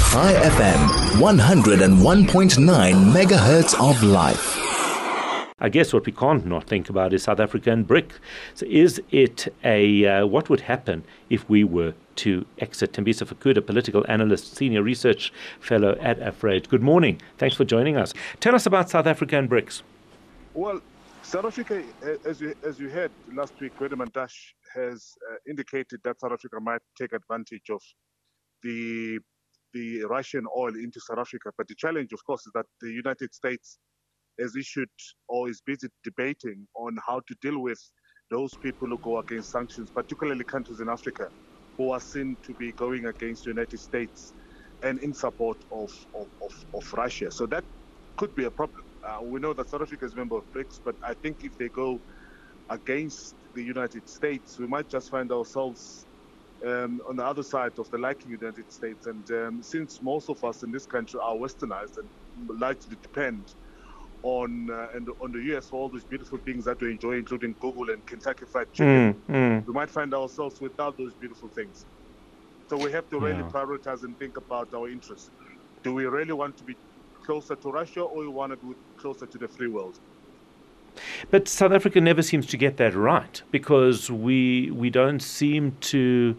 Chai FM, 101.9 megahertz of life. I guess what we can't not think about is South Africa and BRICS. So is it what would happen if we were to exit? Tembisa Fukuda, political analyst, senior research fellow at Afraid. Good morning. Thanks for joining us. Tell us about South Africa and BRICS. Well, South Africa, as you heard last week, Gwede Mantashe has indicated that South Africa might take advantage of the Russian oil into South Africa. But the challenge, of course, is that the United States has issued or is busy debating on how to deal with those people who go against sanctions, particularly countries in Africa who are seen to be going against the United States and in support of Russia. So that could be a problem. We know that South Africa is a member of BRICS, but I think if they go against the United States, we might just find ourselves on the other side of the liking United States. And since most of us in this country are westernized and largely depend on the US for all these beautiful things that we enjoy, including Google and Kentucky Fried Chicken, we might find ourselves without those beautiful things. So we have to really prioritize and think about our interests. Do we really want to be closer to Russia, or we want to be closer to the free world? But South Africa never seems to get that right, because we don't seem to.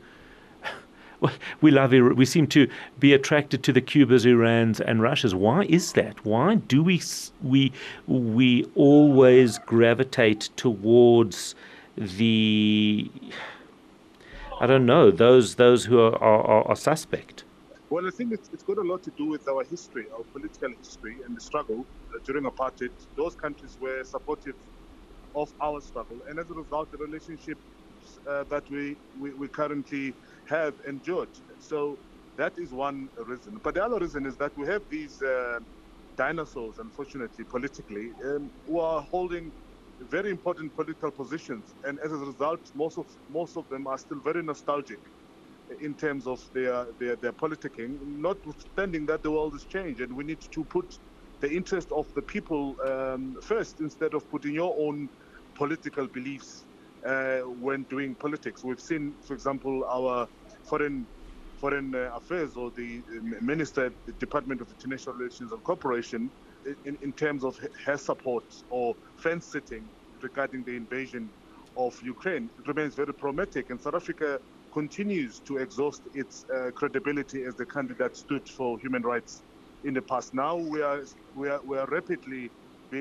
We seem to be attracted to the Cubas, Irans, and Russias. Why is that? Why do we always gravitate towards the, I don't know, those who are suspect? Well, I think it's got a lot to do with our history, our political history, and the struggle during apartheid. Those countries were supportive of our struggle, and as a result, the relationships that we currently have endured. So that is one reason. But the other reason is that we have these dinosaurs, unfortunately, politically, who are holding very important political positions, and as a result, most of them are still very nostalgic in terms of their politicking, notwithstanding that the world has changed, and we need to put the interest of the people first instead of putting your own political beliefs when doing politics. We've seen, for example, our foreign affairs, or the minister at the Department of International Relations and Cooperation, in terms of her support or fence sitting regarding the invasion of Ukraine. It remains very problematic, and South Africa continues to exhaust its credibility as the country that stood for human rights in the past. Now we are rapidly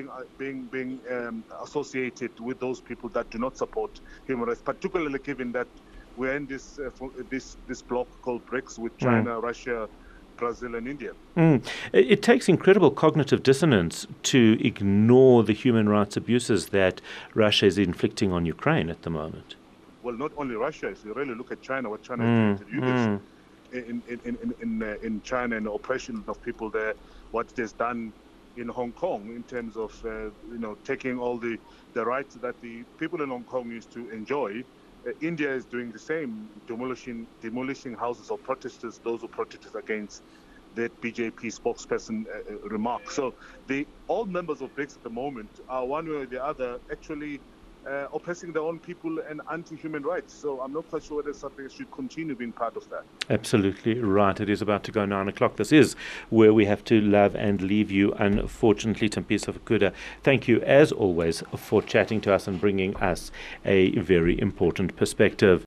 being associated with those people that do not support human rights, particularly given that we're in this bloc called BRICS with China, Russia, Brazil, and India. It takes incredible cognitive dissonance to ignore the human rights abuses that Russia is inflicting on Ukraine at the moment. Well, not only Russia. If you really look at China, what China is doing to the US in China, and the oppression of people there, what it has done in Hong Kong in terms of taking all the rights that the people in Hong Kong used to enjoy. India is doing the same, demolishing houses of protesters, those who protested against that BJP spokesperson remark. So all members of BRICS at the moment are one way or the other actually oppressing their own people and anti-human rights. So I'm not quite sure whether South Africa should continue being part of that. Absolutely right. It is about to go 9 o'clock. This is where we have to love and leave you, unfortunately. Tembisa Fukuda, thank you as always for chatting to us and bringing us a very important perspective.